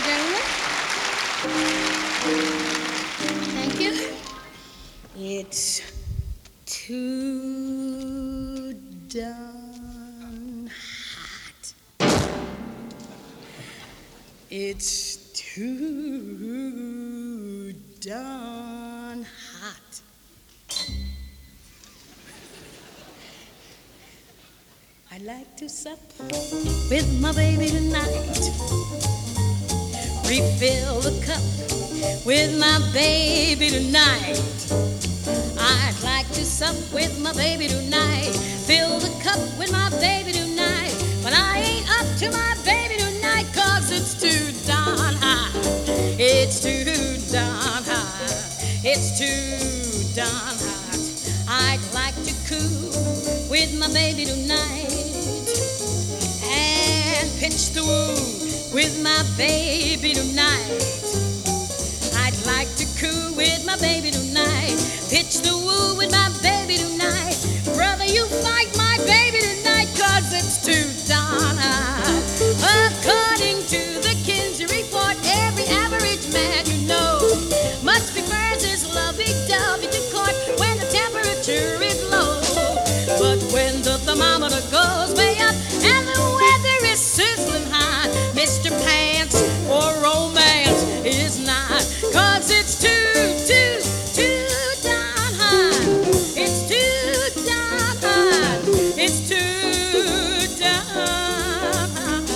Thank you. It's too darn hot. It's too darn hot. I'd like to sup with my baby tonight. Refill the cup with my baby tonight. I'd like to sup with my baby tonight. Fill the cup with my baby tonight. But I ain't up to my baby tonight, 'cause it's too darn hot. It's too darn hot. It's too darn hot. I'd like to cool with my baby tonight and pitch the woo with my baby tonight. I'd like to coo with my baby tonight, pitch the woo with my baby tonight. Brother, you fight my baby tonight, 'cause it's too darn hot. According to the Kinsey report, every average man you know must prefers his lovey-dovey to court when the temperature is low. But when the thermometer goes way up and the weather is sizzling hot, Mr. Pants for romance is not, 'cause it's too darn hot. It's too darn hot. It's too darn hot.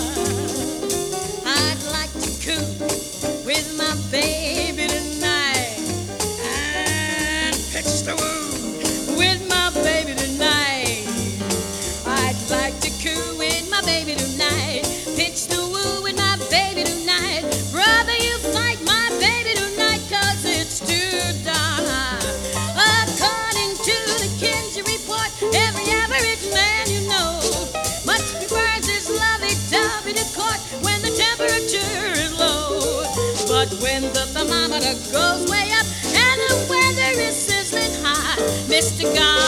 I'd like to cook with my baby tonight and pitch the woo with my baby tonight. I'd like to coo with my baby tonight, pitch the woo with my baby tonight. Brother, you fight my baby tonight, 'cause it's too darn hot. According to the Kinsey report, every average man you know much prefers his lovey-dovey to court when the temperature is low. But when the thermometer goes way up and the weather is sizzling hot, Mr. God